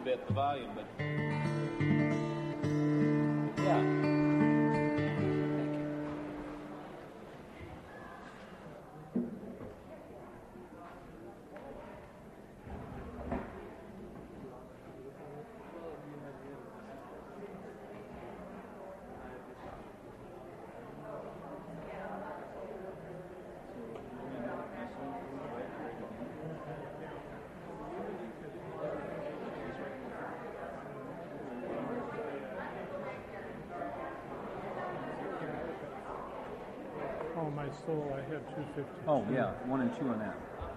bit, the volume, but yeah. Oh, my soul, I have 252. Oh, yeah, 1 and 2 on that.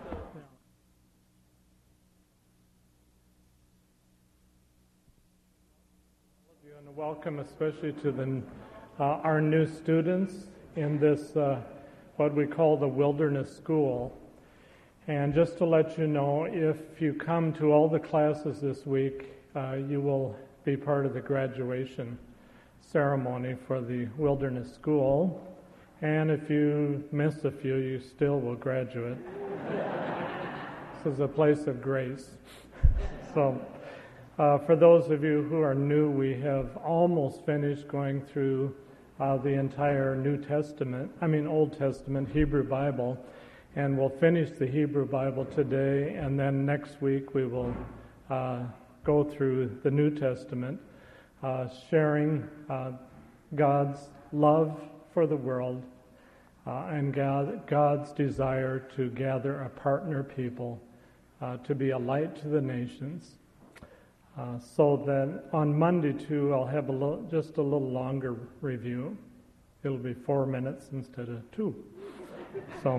Yeah. And welcome especially to our new students in this, what we call the Wilderness School. And just to let you know, if you come to all the classes this week, you will be part of the graduation ceremony for the Wilderness School. And if you miss a few, you still will graduate. This is a place of grace. So, for those of you who are new, we have almost finished going through the entire Old Testament Hebrew Bible, and we'll finish the Hebrew Bible today, and then next week we will go through the New Testament, sharing God's love for the world and God's desire to gather a partner people to be a light to the nations. So that on Monday too, I'll have just a little longer review. It'll be 4 minutes instead of 2. So.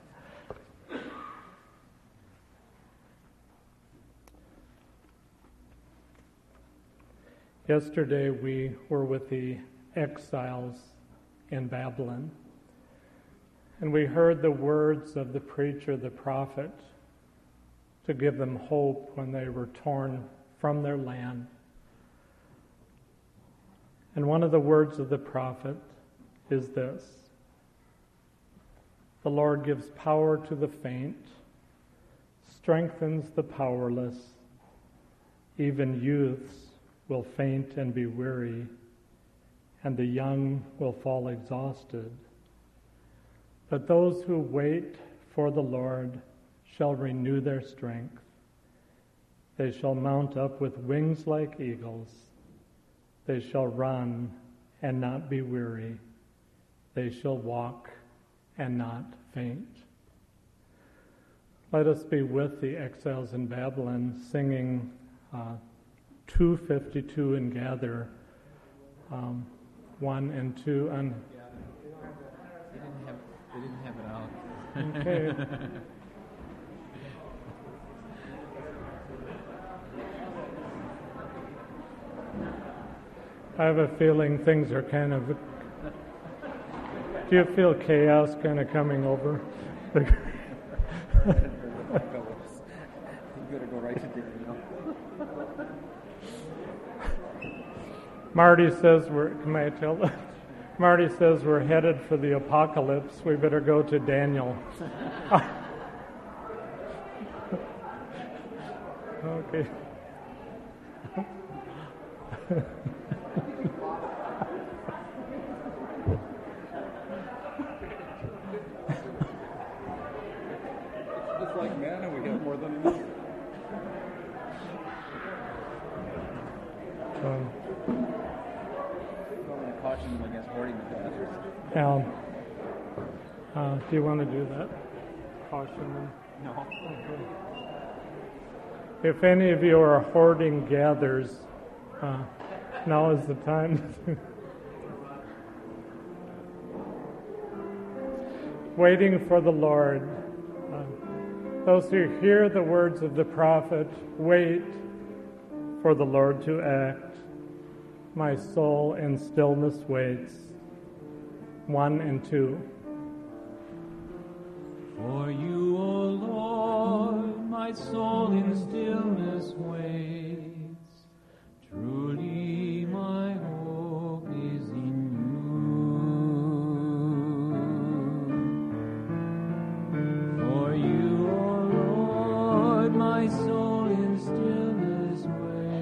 Yesterday we were with the exiles in Babylon, and we heard the words of the preacher, the prophet, to give them hope when they were torn from their land. And one of the words of the prophet is this: the Lord gives power to the faint, strengthens the powerless, even youths will faint and be weary, and the young will fall exhausted. But those who wait for the Lord shall renew their strength. They shall mount up with wings like eagles. They shall run and not be weary. They shall walk and not faint. Let us be with the exiles in Babylon, singing 252 and gather 1 and 2. And they didn't have it out. Okay. I have a feeling things are kind of... Do you feel chaos kind of coming over? You better go right to dinner, you know. Marty says Marty says we're headed for the apocalypse. We better go to Daniel. Okay. It's like manna, we get more than enough. Caution them against hoarding the bastards. Al, do you want to do that? Caution them? No. Okay. If any of you are hoarding gathers, now is the time. Waiting for the Lord. Those who hear the words of the prophet, wait for the Lord to act. My soul in stillness waits. 1 and 2. For you, O Lord, my soul in stillness waits. Truly my hope is in you. For you, O Lord, my soul in stillness waits.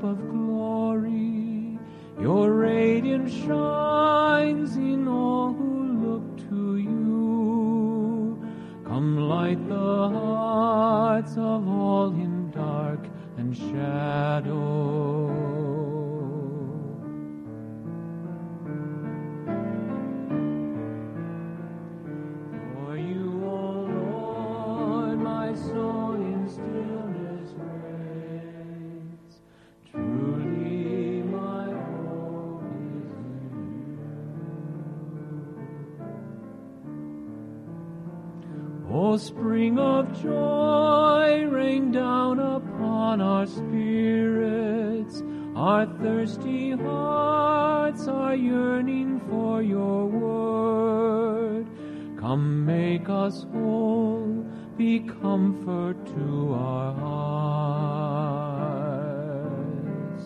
hope of glory. Your radiance shines in all who look to you. Come light the hearts of all in dark and shadow. For you, O Lord, my soul in stillness waits. Truly my hope is in you. O spring of joy, rain down upon our spirits. Our thirsty hearts are yearning for your word. Come make us whole, be comfort to our hearts.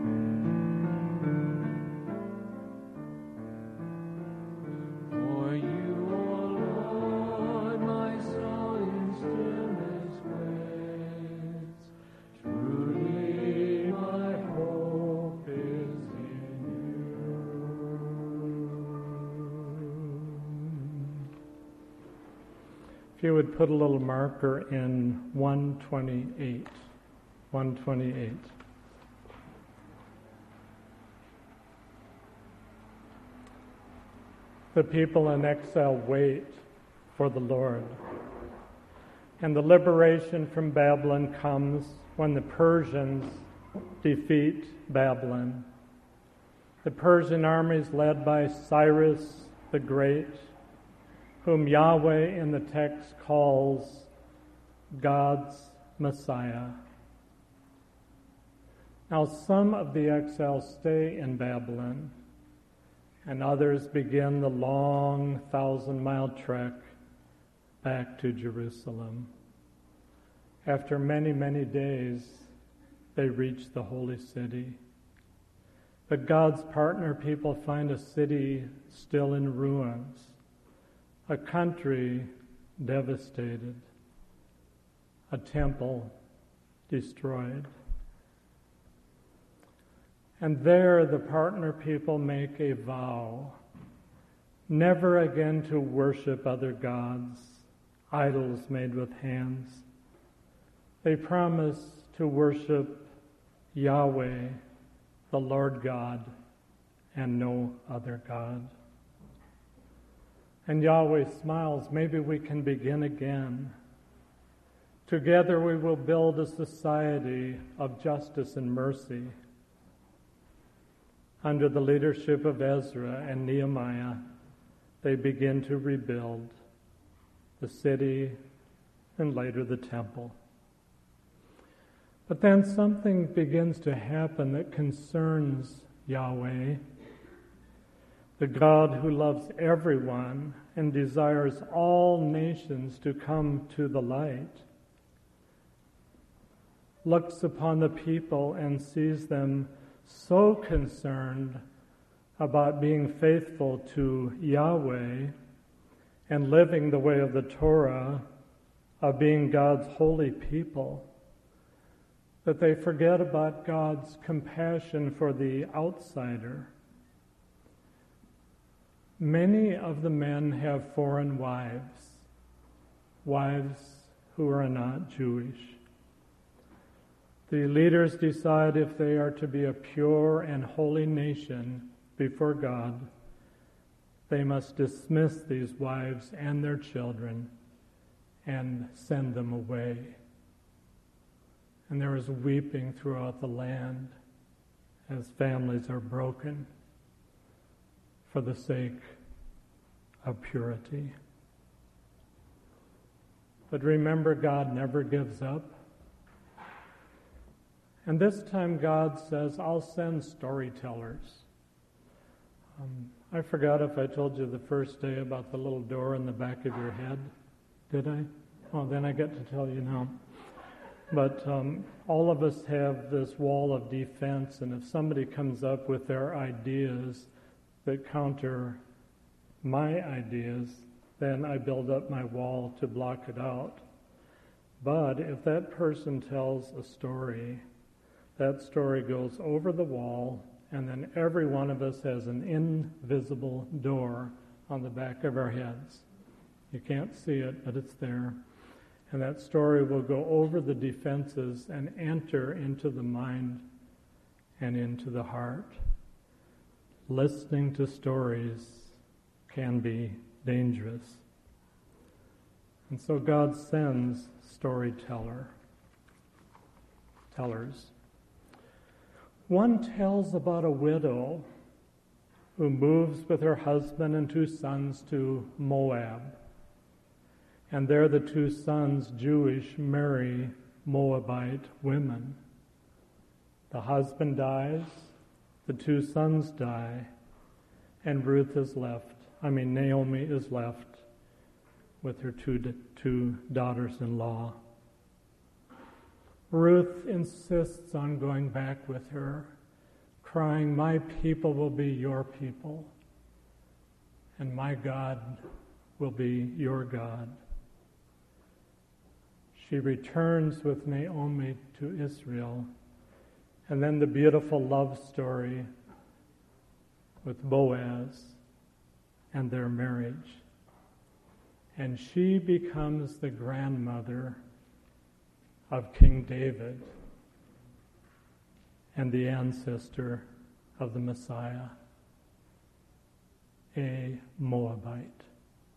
For you, O Lord, my soul in stillness waits. Truly my hope is in you. If you would put a little marker in 128. 128. The people in exile wait for the Lord. And the liberation from Babylon comes when the Persians defeat Babylon. The Persian armies led by Cyrus the Great, whom Yahweh in the text calls God's Messiah. Now some of the exiles stay in Babylon, and others begin the long 1,000-mile trek back to Jerusalem. After many, many days, they reach the holy city. But God's partner people find a city still in ruins, a country devastated, a temple destroyed. And there the partner people make a vow, never again to worship other gods, idols made with hands. They promise to worship Yahweh, the Lord God, and no other God. And Yahweh smiles, maybe we can begin again. Together we will build a society of justice and mercy. Under the leadership of Ezra and Nehemiah, they begin to rebuild the city and later the temple. But then something begins to happen that concerns Yahweh, the God who loves everyone and desires all nations to come to the light, looks upon the people and sees them so concerned about being faithful to Yahweh and living the way of the Torah, of being God's holy people, that they forget about God's compassion for the outsider. Many of the men have foreign wives, wives who are not Jewish. The leaders decide if they are to be a pure and holy nation before God, they must dismiss these wives and their children and send them away. And there is weeping throughout the land as families are broken for the sake of purity. But remember, God never gives up. And this time God says, I'll send storytellers. I forgot if I told you the first day about the little door in the back of your head. Did I? Well, then I get to tell you now. But all of us have this wall of defense, and if somebody comes up with their ideas that counter my ideas, then I build up my wall to block it out. But if that person tells a story that story goes over the wall, and then every one of us has an invisible door on the back of our heads. You can't see it, but it's there. And that story will go over the defenses and enter into the mind and into the heart. Listening to stories can be dangerous. And so God sends storytellers. One tells about a widow who moves with her husband and 2 sons to Moab. And there the 2 sons, Jewish, marry Moabite women. The husband dies, the 2 sons die, and Naomi is left with her two daughters-in-law. Ruth insists on going back with her, crying, "My people will be your people, and my God will be your God." She returns with Naomi to Israel, and then the beautiful love story with Boaz and their marriage. And she becomes the grandmother of King David and the ancestor of the Messiah, a Moabite.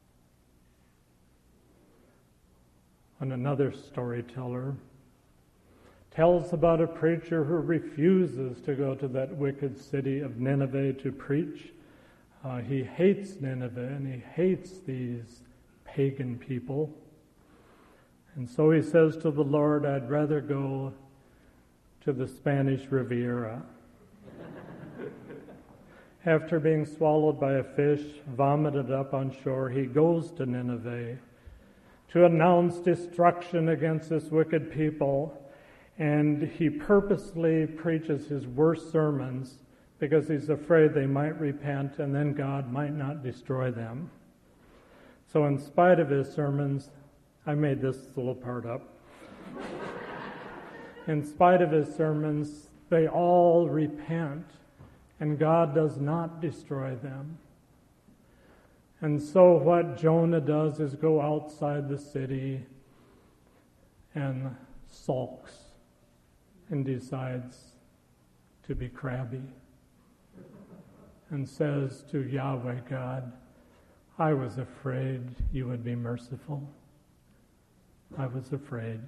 And another storyteller tells about a preacher who refuses to go to that wicked city of Nineveh to preach. He hates Nineveh and he hates these pagan people. And so he says to the Lord, "I'd rather go to the Spanish Riviera." After being swallowed by a fish, vomited up on shore, he goes to Nineveh to announce destruction against this wicked people. And he purposely preaches his worst sermons because he's afraid they might repent and then God might not destroy them. So in spite of his sermons, I made this little part up. In spite of his sermons, they all repent, and God does not destroy them. And so what Jonah does is go outside the city and sulks and decides to be crabby and says to Yahweh God, "I was afraid you would be merciful. I was afraid."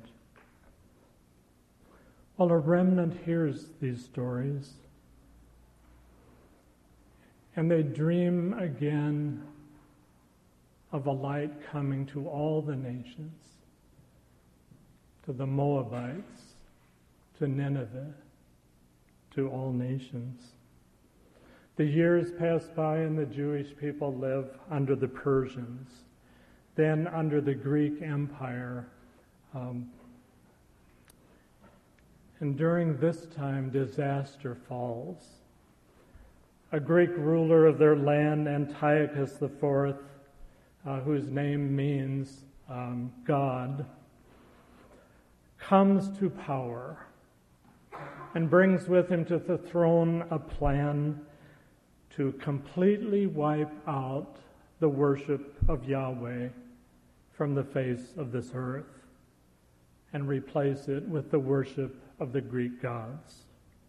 Well, a remnant hears these stories, and they dream again of a light coming to all the nations, to the Moabites, to Nineveh, to all nations. The years pass by and the Jewish people live under the Persians, then under the Greek Empire. And during this time, disaster falls. A Greek ruler of their land, Antiochus IV, whose name means God, comes to power and brings with him to the throne a plan to completely wipe out the worship of Yahweh from the face of this earth and replace it with the worship of the Greek gods.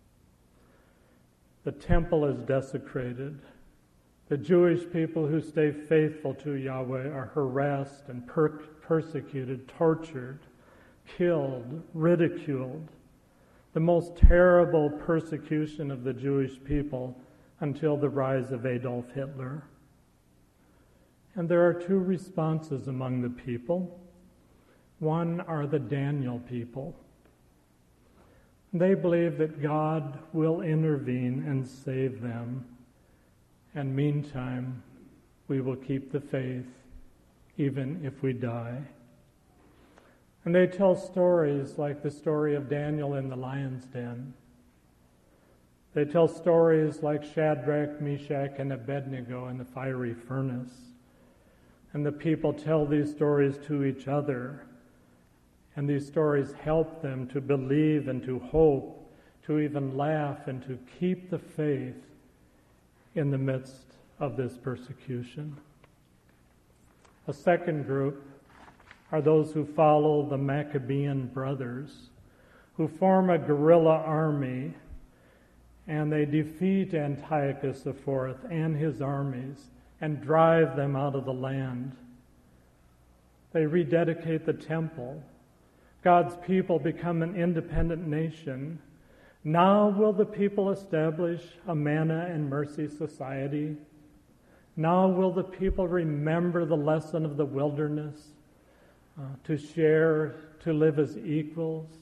The temple is desecrated. The Jewish people who stay faithful to Yahweh are harassed and persecuted, tortured, killed, ridiculed. The most terrible persecution of the Jewish people until the rise of Adolf Hitler. And there are two responses among the people. One are the Daniel people. They believe that God will intervene and save them. And meantime, we will keep the faith even if we die. And they tell stories like the story of Daniel in the lion's den. They tell stories like Shadrach, Meshach, and Abednego in the fiery furnace. And the people tell these stories to each other. And these stories help them to believe and to hope, to even laugh and to keep the faith in the midst of this persecution. A second group are those who follow the Maccabean brothers, who form a guerrilla army, and they defeat Antiochus IV and his armies and drive them out of the land. They rededicate the temple. God's people become an independent nation. Now will the people establish a manna and mercy society? Now will the people remember the lesson of the wilderness, to share, to live as equals,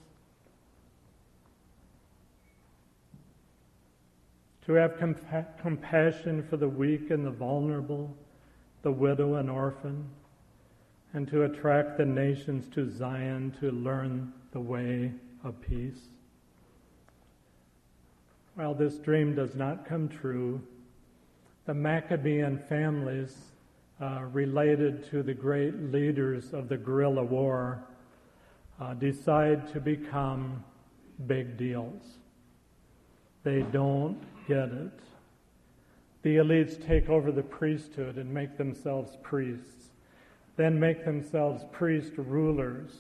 to have compassion for the weak and the vulnerable, the widow and orphan, and to attract the nations to Zion to learn the way of peace. While this dream does not come true, the Maccabean families related to the great leaders of the guerrilla war decide to become big deals. They don't get it. The elites take over the priesthood and make themselves priests, then make themselves priest rulers,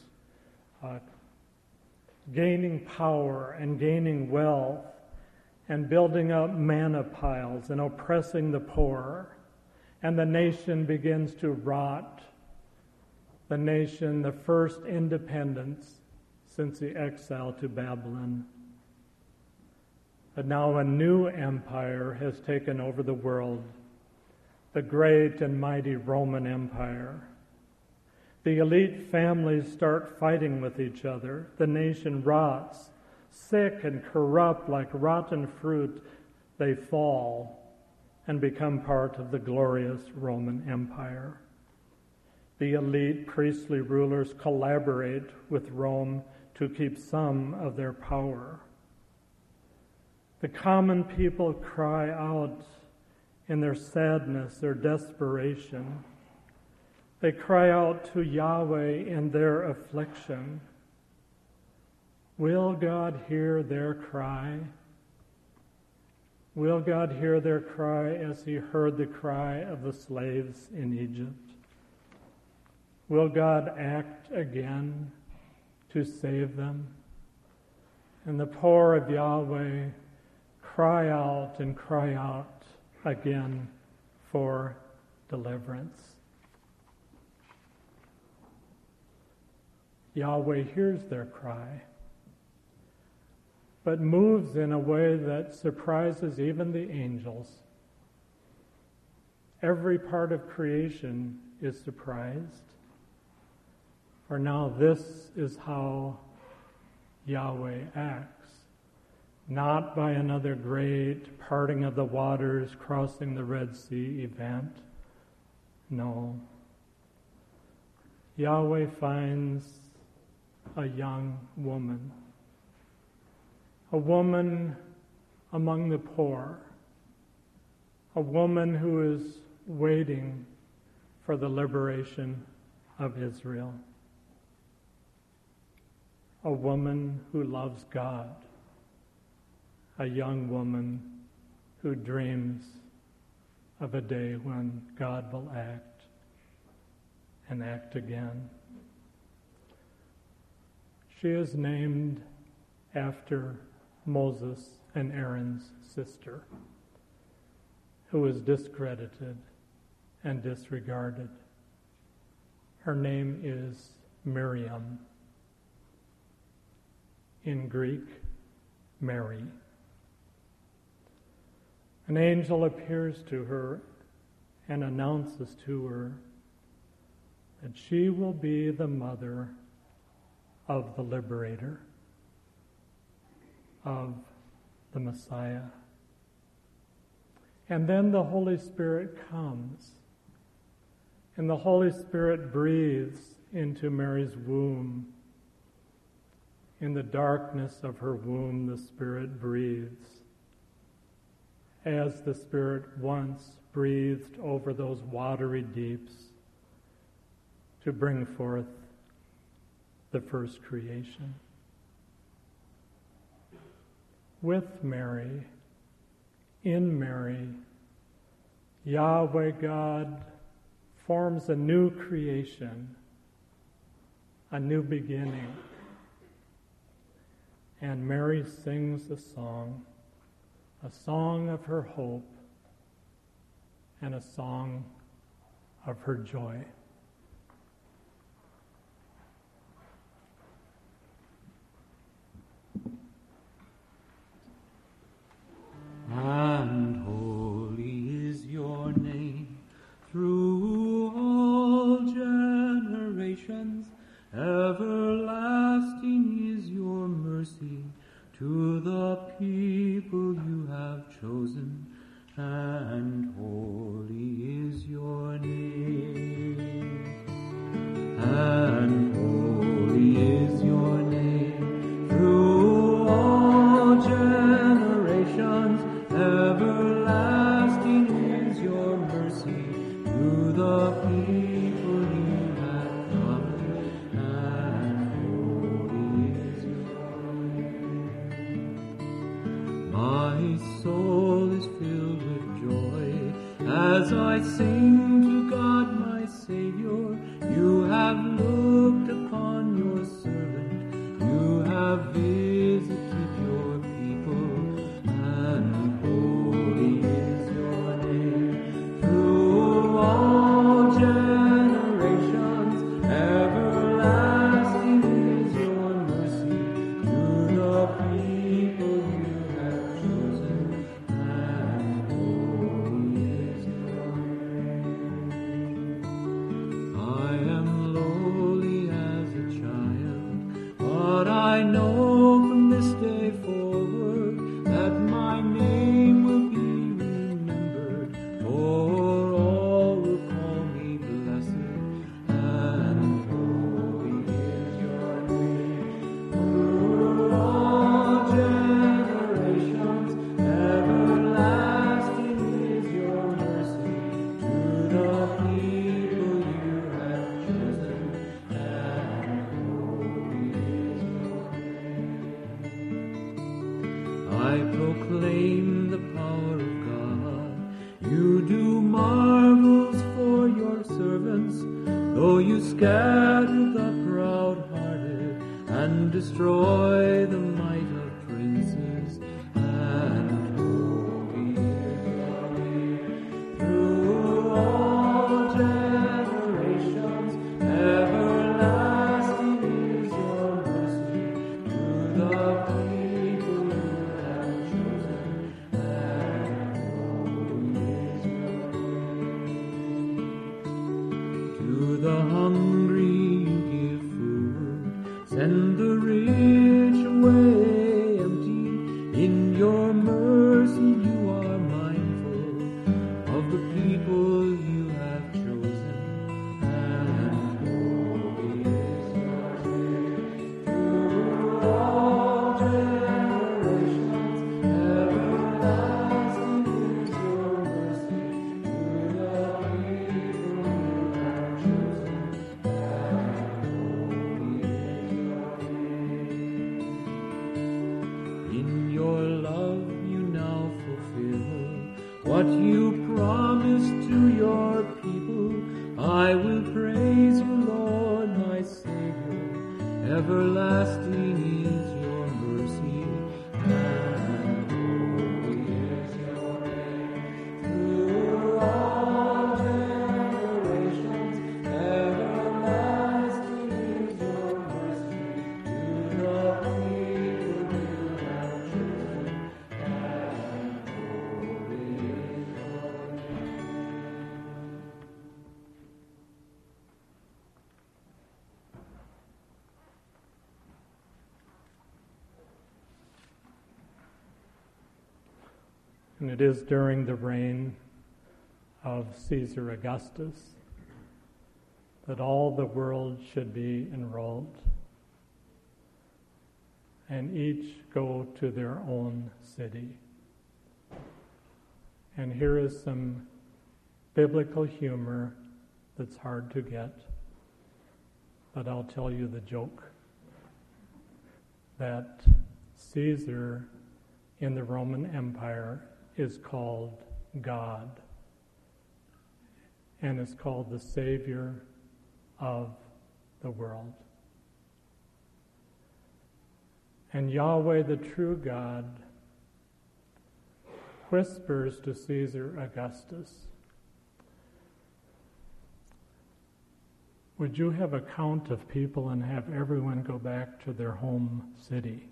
gaining power and gaining wealth and building up manna piles and oppressing the poor. And the nation begins to rot. The nation, the first independence since the exile to Babylon. But now a new empire has taken over the world, the great and mighty Roman Empire. The elite families start fighting with each other. The nation rots. Sick and corrupt like rotten fruit, they fall and become part of the glorious Roman Empire. The elite priestly rulers collaborate with Rome to keep some of their power. The common people cry out in their sadness, their desperation. They cry out to Yahweh in their affliction. Will God hear their cry? Will God hear their cry as he heard the cry of the slaves in Egypt? Will God act again to save them? And the poor of Yahweh cry out and cry out again for deliverance. Yahweh hears their cry, but moves in a way that surprises even the angels. Every part of creation is surprised. For now this is how Yahweh acts. Not by another great parting of the waters, crossing the Red Sea event. No. Yahweh finds a young woman. A woman among the poor, a woman who is waiting for the liberation of Israel, a woman who loves God, a young woman who dreams of a day when God will act and act again. She is named after Moses and Aaron's sister, who was discredited and disregarded. Her name is Miriam. In Greek, Mary. An angel appears to her and announces to her that she will be the mother of the liberator, of the Messiah. And then the Holy Spirit comes, and the Holy Spirit breathes into Mary's womb. In the darkness of her womb, the Spirit breathes, as the Spirit once breathed over those watery deeps to bring forth the first creation. with Mary, in Mary, Yahweh God forms a new creation, a new beginning. And Mary sings a song of her hope, and a song of her joy. And holy is your name through all generations. Everlasting is your mercy to the people you have chosen. And holy is your name. And holy is your name through all generations. Everlasting is your mercy to the people you have covered, and holy is your name. My soul is filled with joy as I sing to God my Savior. You have looked upon your servant, you have visited your people, and holy is your name through all generations. Everlasting is your mercy to the people you have chosen, and holy is your name. I am lowly as a child, but I know from this day forward that my name will be remembered, for all will call me blessed, and holy is your name through all generations. Everlasting is your mercy to the people you have chosen, and holy is your name. I proclaim the power of God. You do marvels for your servants, though you scatter the proud-hearted and destroy the might of princes. And holy is your name through all generations. Everlasting is your mercy to the people you have chosen, and holy is your name. To the hungry you give food, send the rich away empty. In your mercy you are mindful of the people you have chosen, and holy is your name through all generations. Everlasting is your mercy to the people you have chosen, and holy is your name. In your love you now fulfill what you promised to your people. I will praise you, Lord, my Savior. Everlasting is your mercy, and holy is your name through all generations. Everlasting is your mercy to the people you have chosen, and holy is your name. And it is during the reign of Caesar Augustus that all the world should be enrolled and each go to their own city. And here is some biblical humor that's hard to get, but I'll tell you the joke. That Caesar in the Roman Empire is called God and is called the Savior of the world. And Yahweh, the true God, whispers to Caesar Augustus, would you have a count of people and have everyone go back to their home city?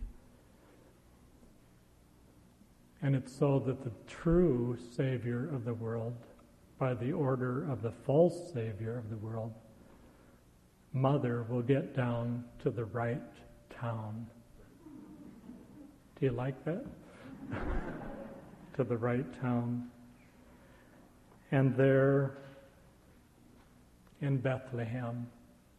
And it's so that the true Savior of the world, by the order of the false Savior of the world, Mother will get down to the right town. Do you like that? To the right town. And there in Bethlehem,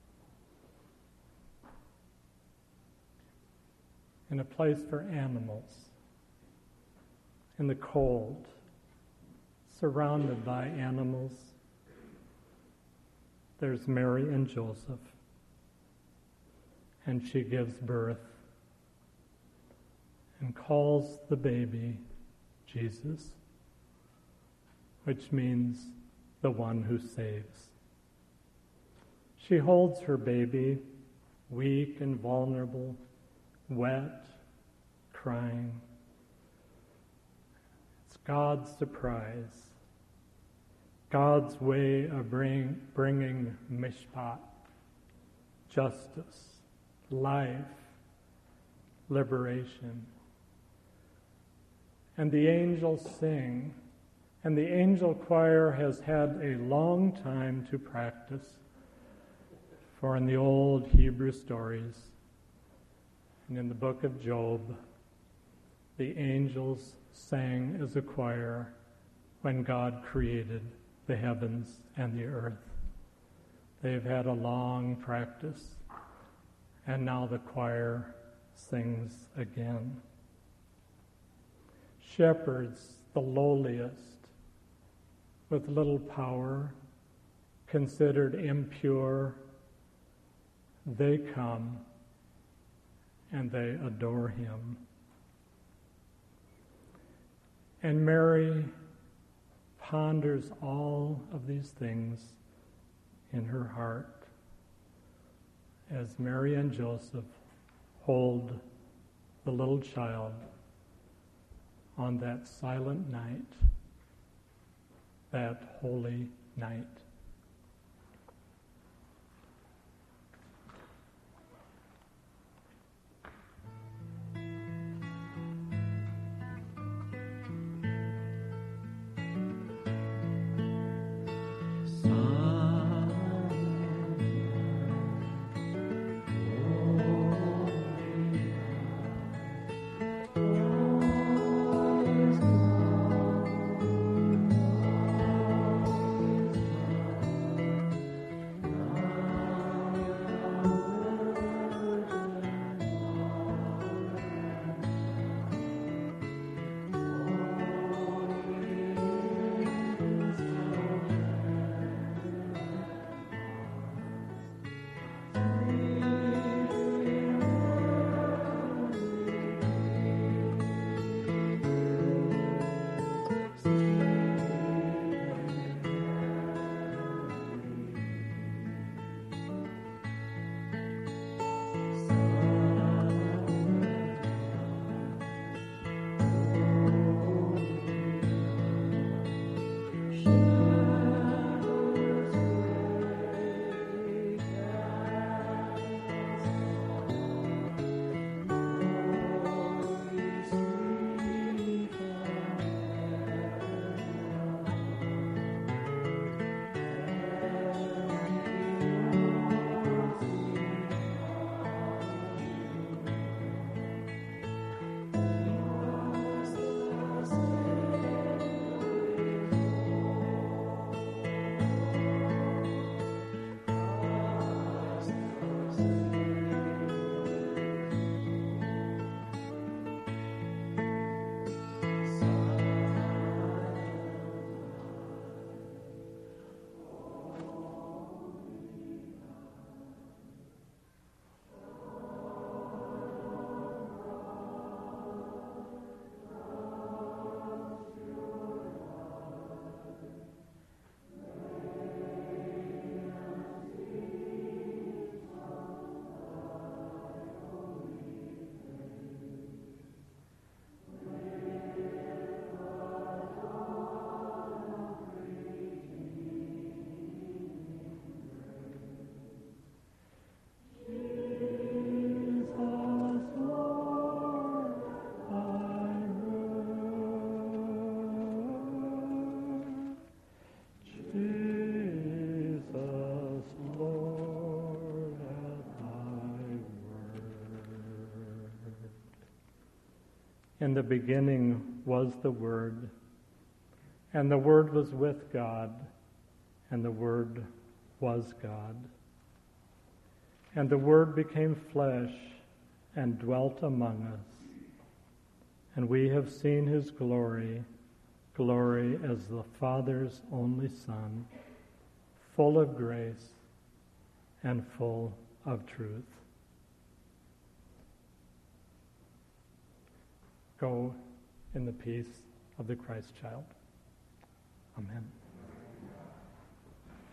in a place for animals, in the cold, surrounded by animals, there's Mary and Joseph, and she gives birth and calls the baby Jesus, which means the one who saves. She holds her baby, weak and vulnerable, wet, crying. It's God's surprise, God's way of bringing mishpat, justice, life, liberation. And the angels sing, and the angel choir has had a long time to practice. For in the old Hebrew stories and in the book of Job, the angels sang as a choir when God created the heavens and the earth. They've had a long practice, and now the choir sings again. Shepherds, the lowliest, with little power, considered impure, they come and they adore him. And Mary ponders all of these things in her heart as Mary and Joseph hold the little child on that silent night, that holy night. the beginning was the Word, and the Word was with God, and the Word was God. And the Word became flesh and dwelt among us, and we have seen his glory, glory as the Father's only Son, full of grace and full of truth. Go in the peace of the Christ child. Amen.